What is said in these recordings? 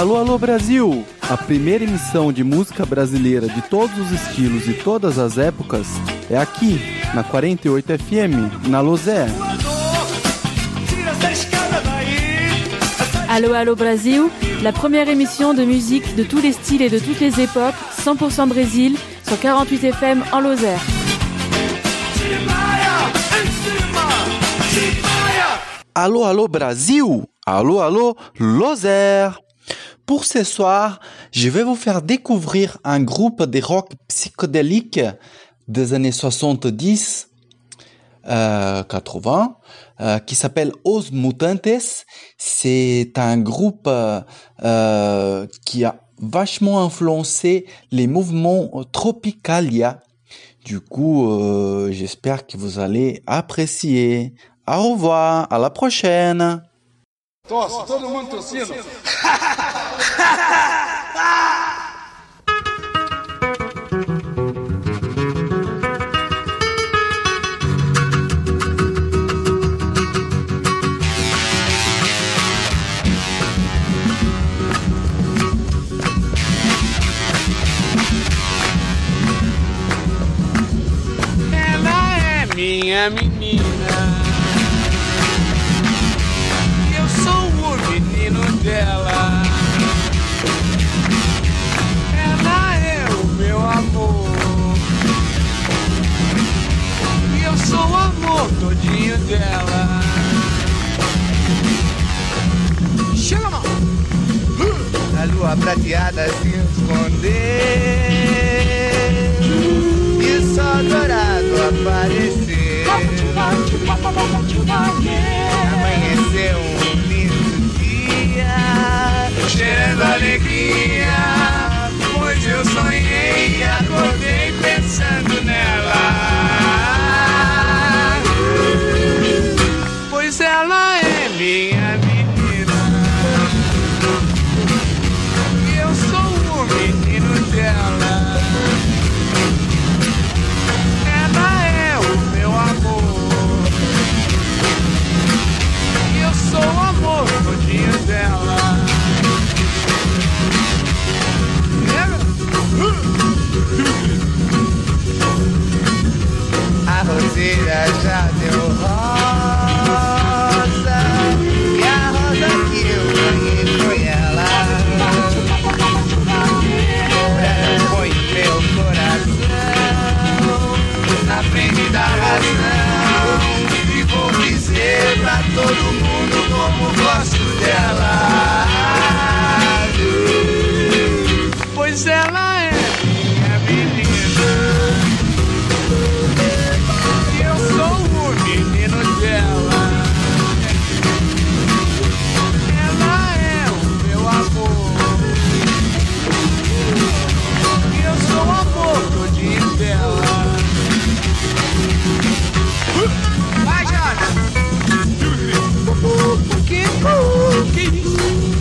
Alô, alô Brasil! A primeira emissão de música brasileira de todos os estilos e todas as épocas é aqui, na 48 FM, na Lozère. Allo Allo Brasil, la première émission de musique de tous les styles et de toutes les époques, 100% Brésil, sur 48 FM en Lozère. Allo Allo Brasil! Allo Allo Lozère! Pour ce soir, je vais vous faire découvrir un groupe de rock psychédélique des années 70, 80, qui s'appelle Os Mutantes. C'est un groupe qui a vachement influencé les mouvements Tropicalia. Du coup, j'espère que vous allez apprécier. Au revoir, à la prochaine. Tosse, todo mundo tossindo. Ela é minha menina. Dela. Ela é o meu amor e eu sou o amor todinho dela. Chega, mão! A lua prateada se escondeu e o sol dourado apareceu. Amanheceu cheirando alegria, pois eu sonhei e acordei pensando nela. Pois ela é minha menina e eu sou o menino dela. Ela é o meu amor e eu sou o amor todinho dela. A roseira já deu rosa e a rosa que eu ganhei foi ela. Põe meu coração na frente da razão e vou dizer pra todo mundo como gosto dela. Pois ela é minha menina e eu sou o menino dela. Ela é o meu amor e eu sou o amor todinho dela. Vai, Jana! Que isso?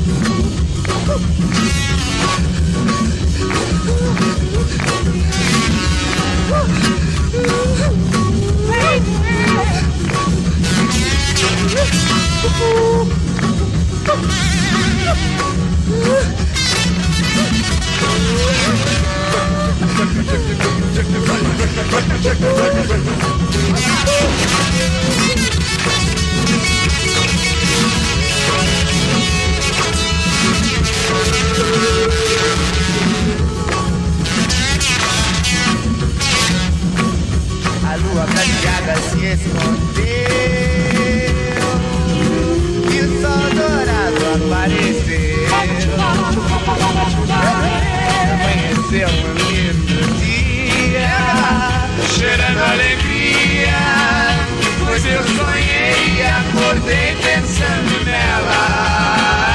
A lua prateada se escondeu e o sol dourado apareceu. Amanheceu um lindo dia, cheirando alegria, pois eu sonhei e acordei pensando nela.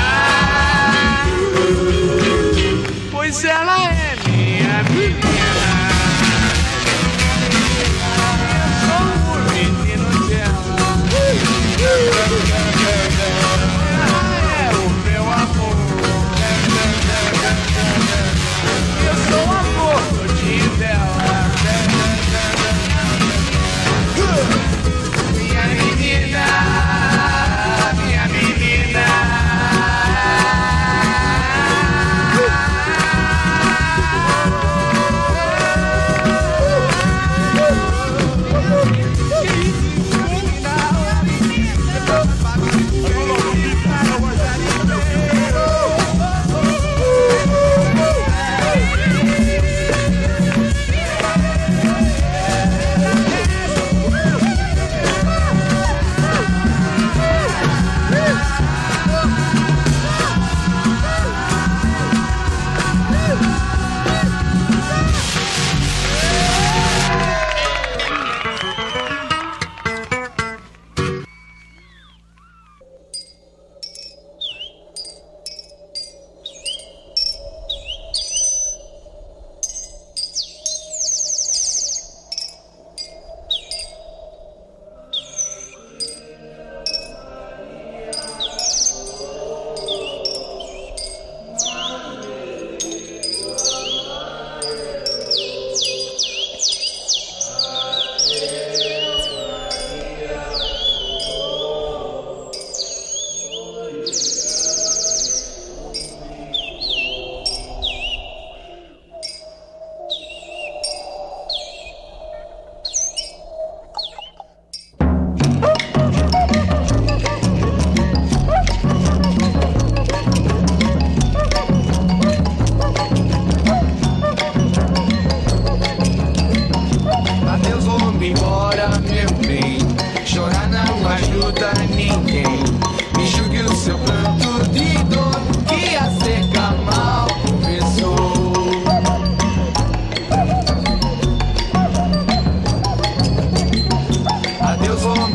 Pois ela é minha menina. Eu sou amor.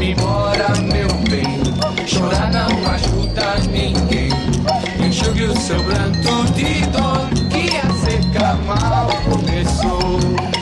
vou-me embora, meu bem. Chorar não ajuda ninguém. Enxugue o seu pranto de dor, que a seca mal começou.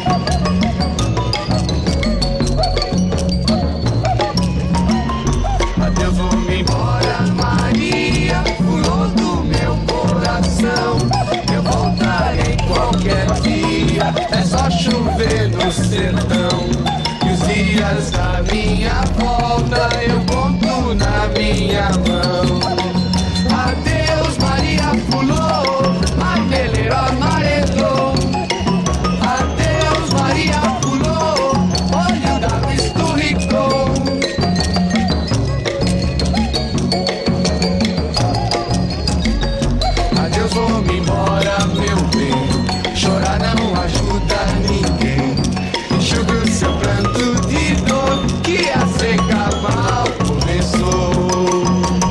Adeus, vou-me embora, Maria, flor do meu coração. Eu voltarei qualquer dia, é só chover no sertão. E os dias da minha volta eu conto na minha mão. Adeus, Maria Fulô, Marmeleiro amarelou. Adeus, Maria Fulô, olho d'água esturricou. Adeus, vou-me embora, meu bem. Chorar não ajuda ninguém. Enxugue o seu pranto de dor, que a seca mal começou.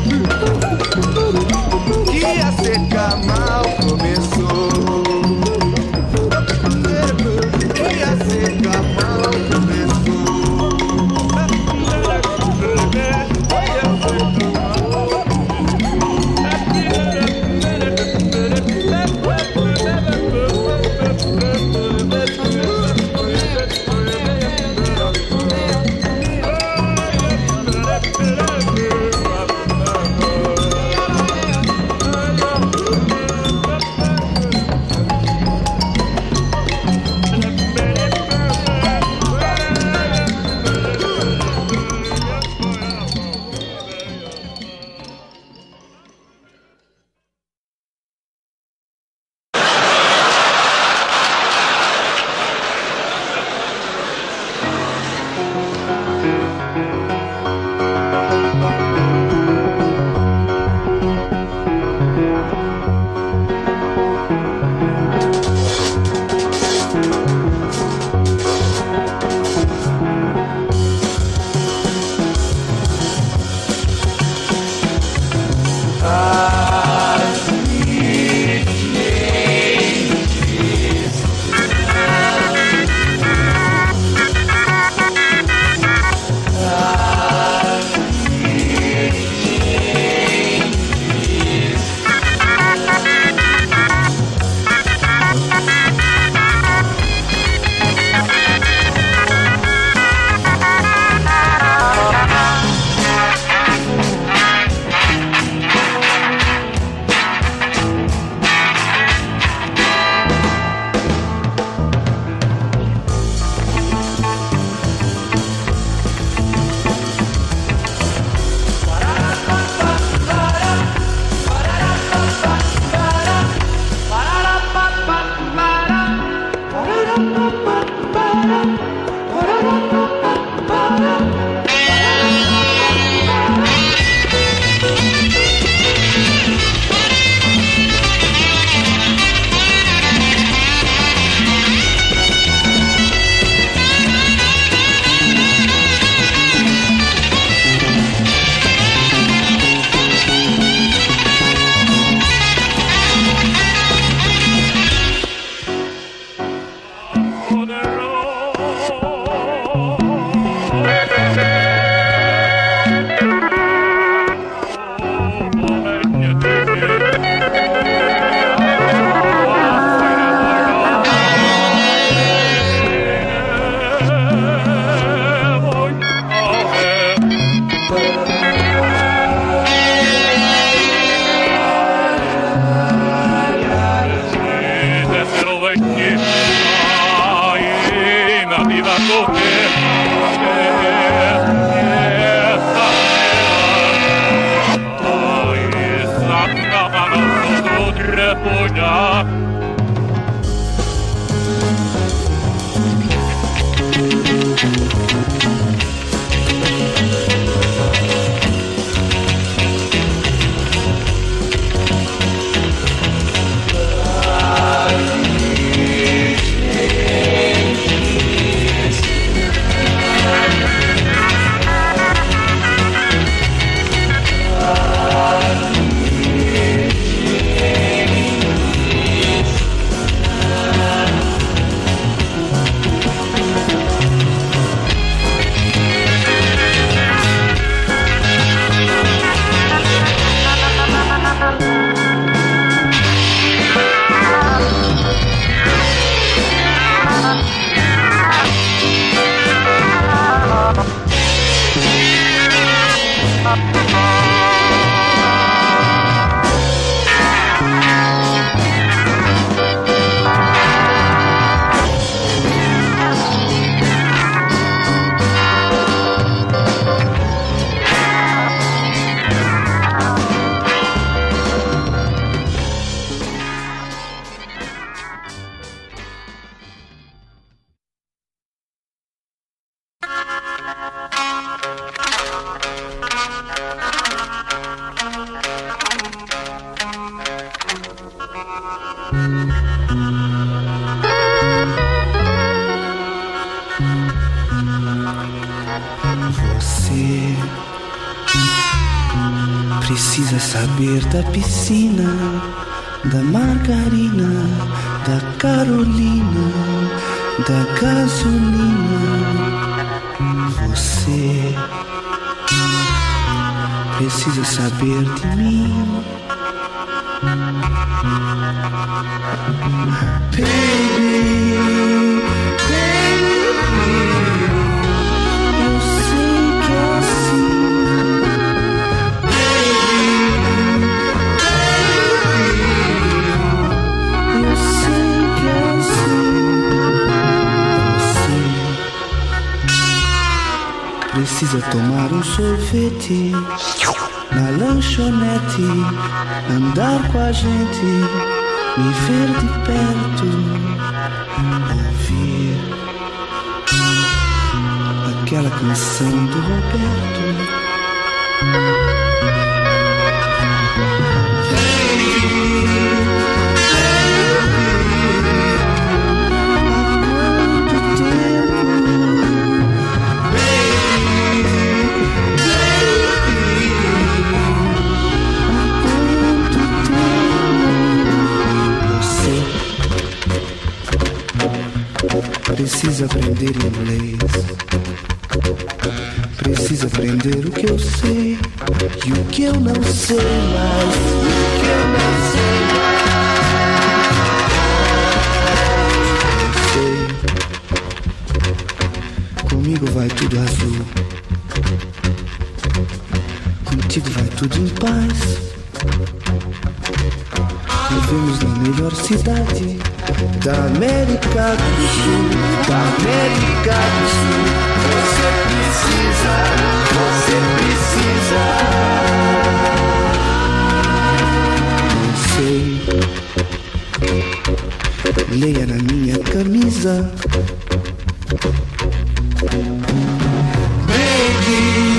Você precisa saber da piscina, da margarina, da Carolina, da gasolina. Você precisa saber de mim, baby, baby. Eu sei que é assim, baby, baby. Eu sei que é assim. Você precisa tomar um sorvete na lanchonete, andar com a gente, me ver de perto, ouvir aquela canção do Roberto. Precisa aprender inglês, precisa aprender o que eu sei e o que eu não sei mais, o que eu não sei mais. Sei, comigo vai tudo azul, contigo vai tudo em paz. Vivemos na melhor cidade da América do Sul, da América do Sul. Você precisa, não sei. Leia na minha camisa, baby.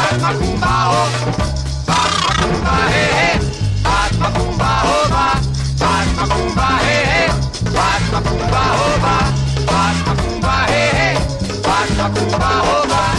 bat macumba oh, bat macumba hey hey, bat macumba oh bat macumba hey hey, bat macumba oh bat macumba hey hey, bat macumba oh bat.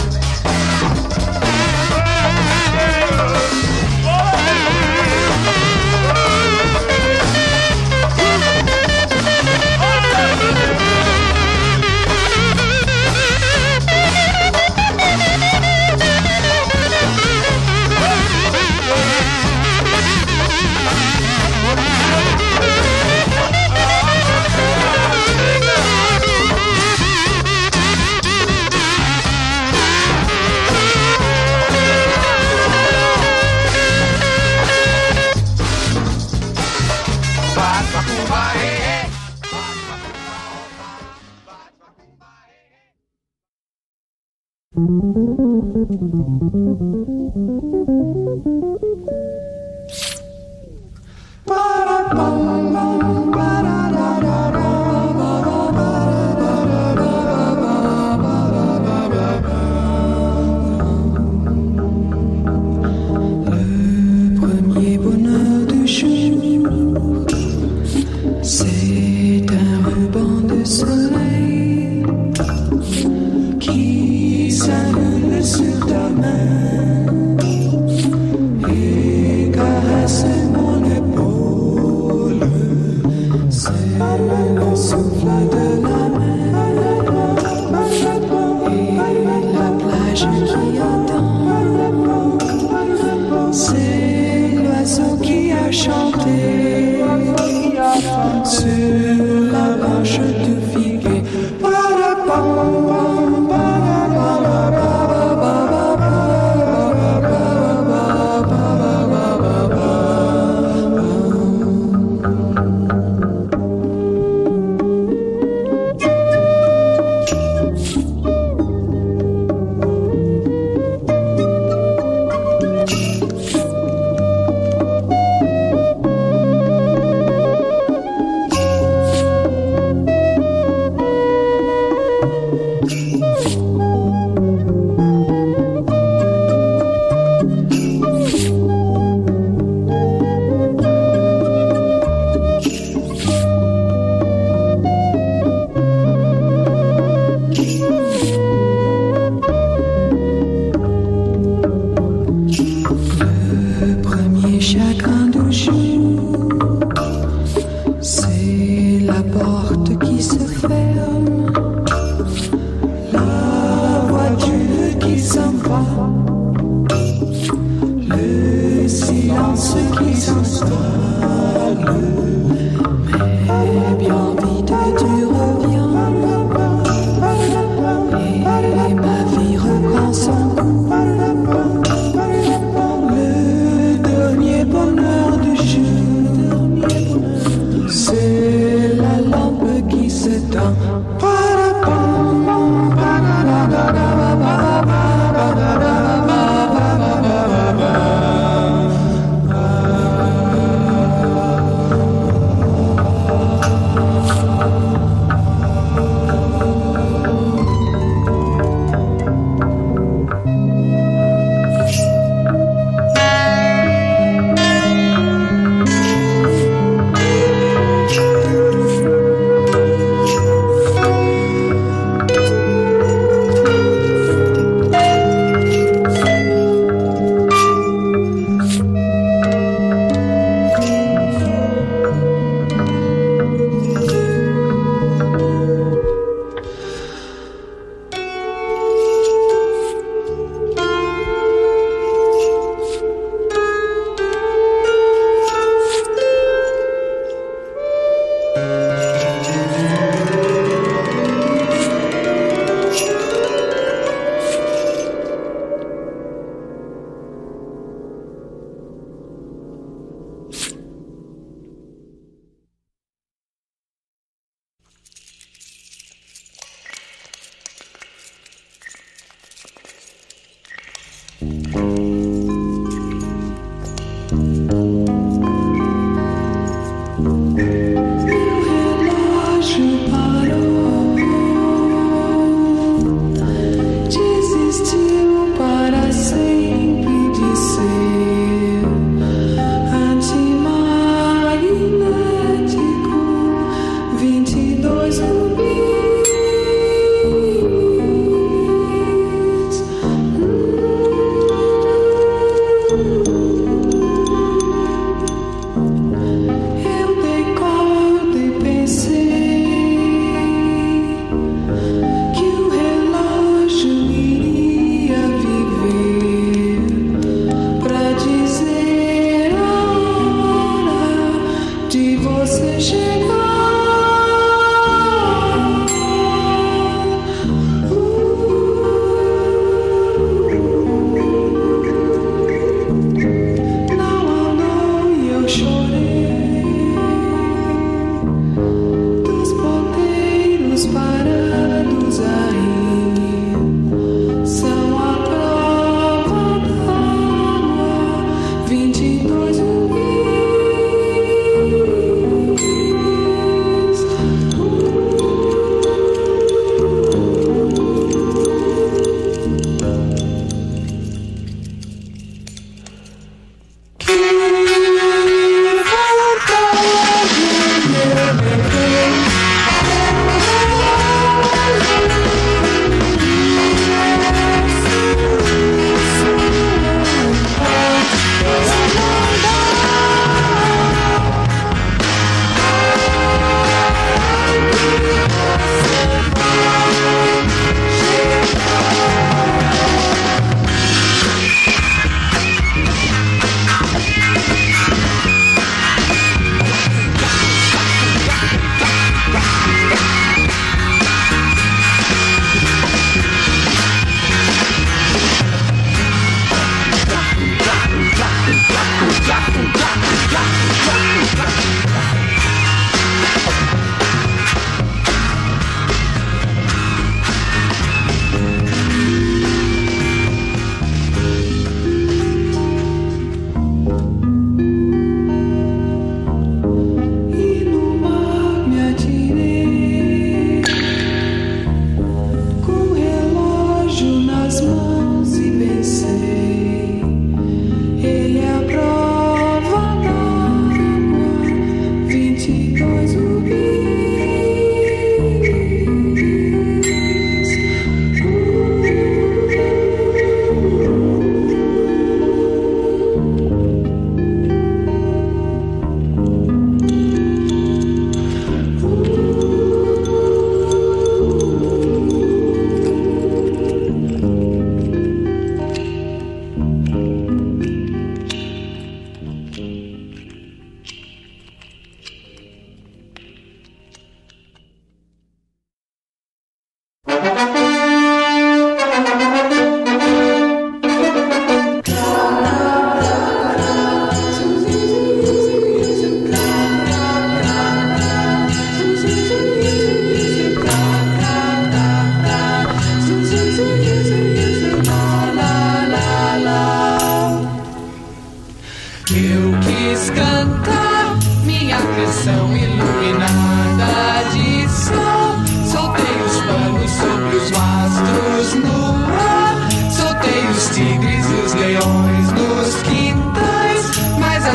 Sur ta main et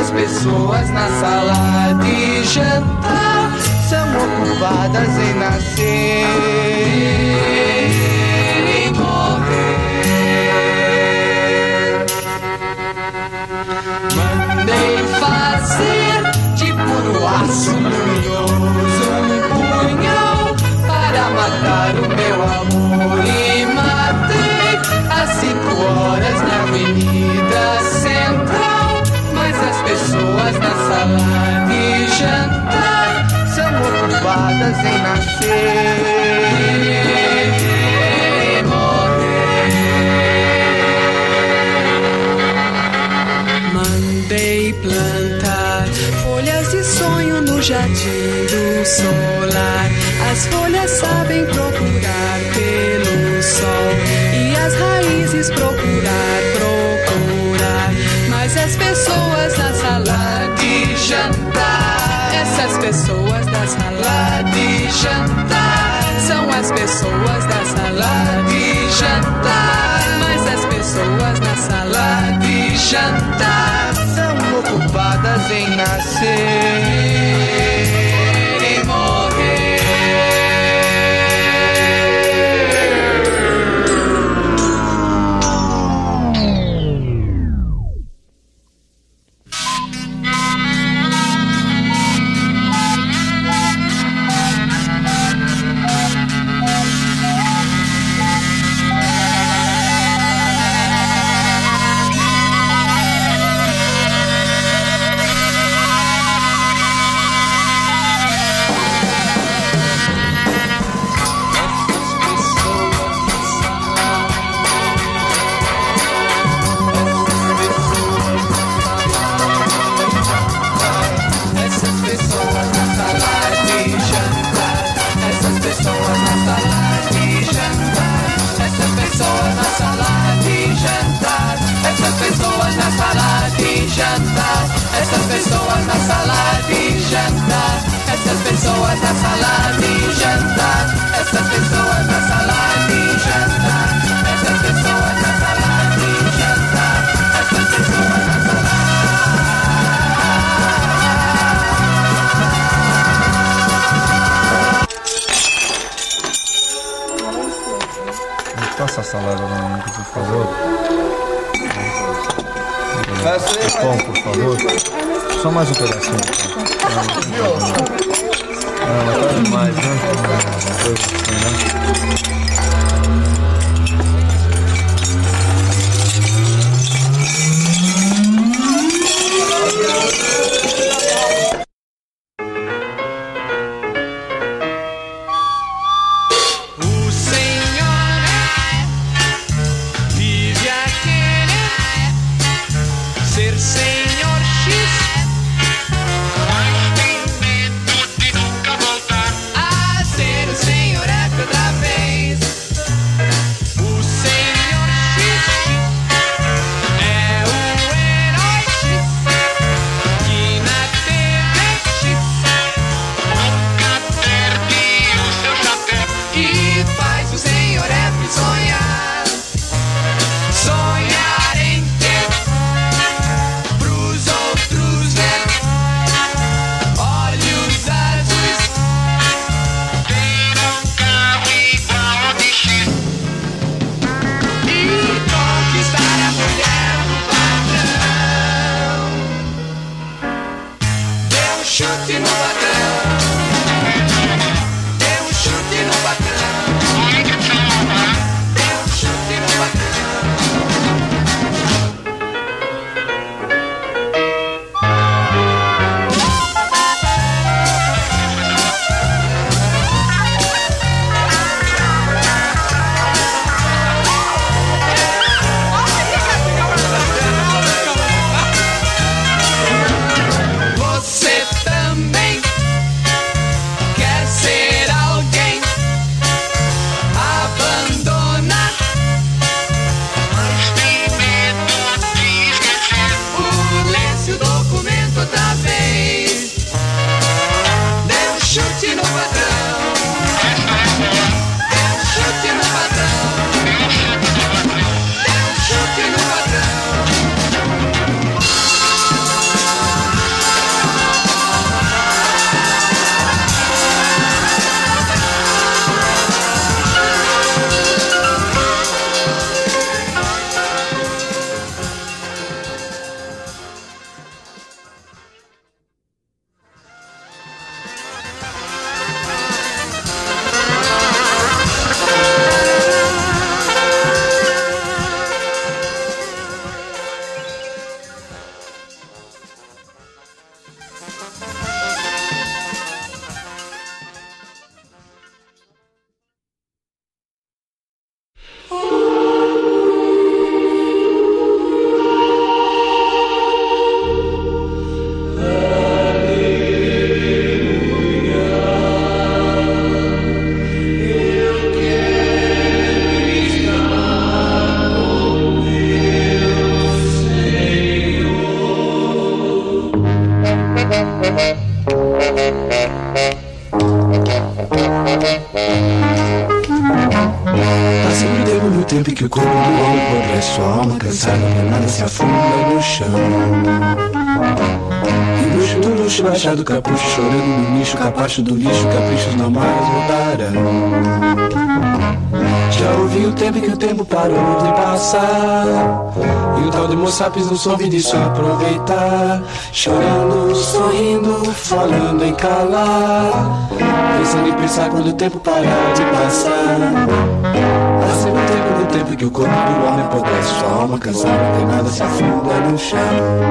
as pessoas na sala de jantar são ocupadas em nascer e morrer. Mandei fazer de puro aço luminoso punhal para matar o meu amor e matei às 5 horas na Avenida Central. Mas as pessoas na sala de jantar são ocupadas em nascer e morrer. Mandei plantar folhas de sonho no jardim do solar. As folhas sabem procurar pelo sol e as raízes procurar. Mas as pessoas na sala de jantar, essas pessoas da sala de jantar, são as pessoas da sala de jantar. Mas as pessoas na sala de jantar são ocupadas em nascer e morrer. Essas pessoas na sala de jantar, essas pessoas na sala de jantar, essas pessoas na sala de jantar, essas pessoas na sala de jantar, essas pessoas na sala. Passa a salada novamente, por favor. Pão, por favor. Só mais um pedacinho. Não, mas tá demais, né? Você também que o corpo do homem apodrece, sua alma cansada, penada se afunda no chão. E o bruxo do luxo baixar do capucho, chorando no nicho, capacho do lixo, caprichos não mais voltarão. Já ouvi o tempo em que o tempo parou de passar, e o tal de Homo sapiens não soube disso aproveitar. Chorando, sorrindo, falando em calar, pensando em pensar quando o tempo parar de passar. Assim no tempo que o corpo do homem apodrece, sua alma cansada, penada se afunda no chão.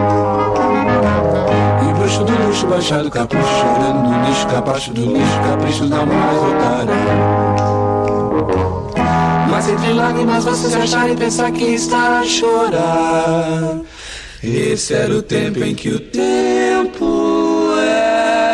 E o bruxo do luxo baixar do capucho, chorando no lixo, capacho do lixo, caprichos não mais voltarão. Mas entre lágrimas você se achar e pensar que está a chorar. Esse era o tempo em que o tempo é.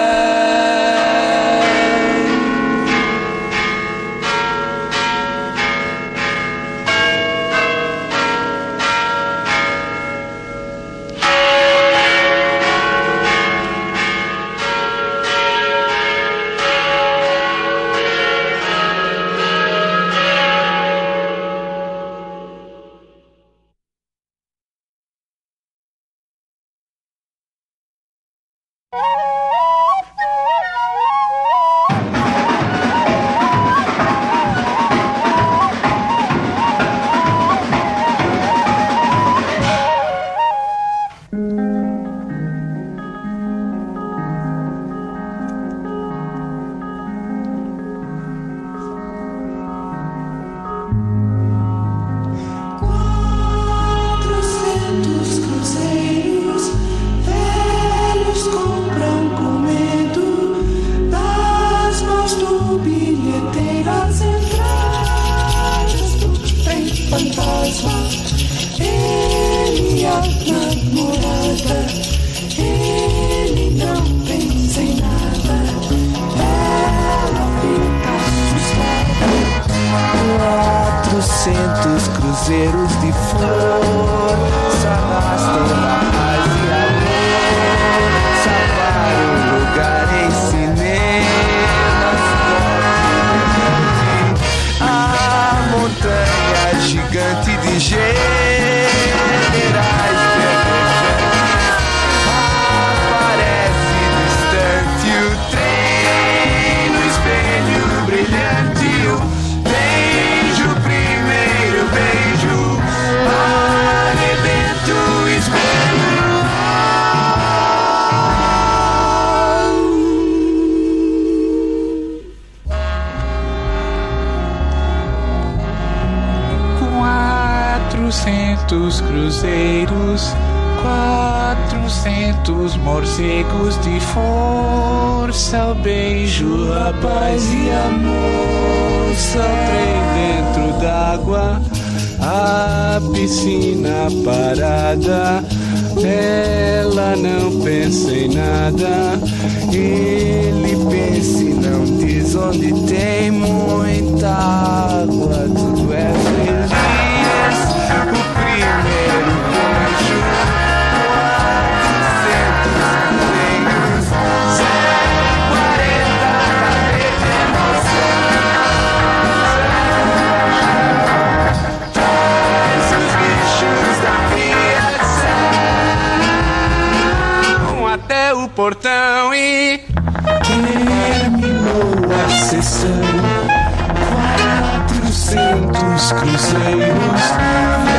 Cruzeiros de flor se arrastam na paz e amor, salvar um lugar em cinemas, a montanha gigante de generais verdejantes aparece distante, o trem no espelho brilhante, o beijo primeiro beijo, arrebento o espelho. Quatrocentos cruzeiros, 400 morcegos de força, o beijo, a paz e amor, saltei dentro d'água, a piscina parada, ela não pensa em nada, ele pensa e não diz onde tem muita água, tudo é feliz, o primeiro beijo, 400 cruzeiros, 140 cadê de emoção, traz os bichos da criação até o portão e terminou a sessão. 400 cruzeiros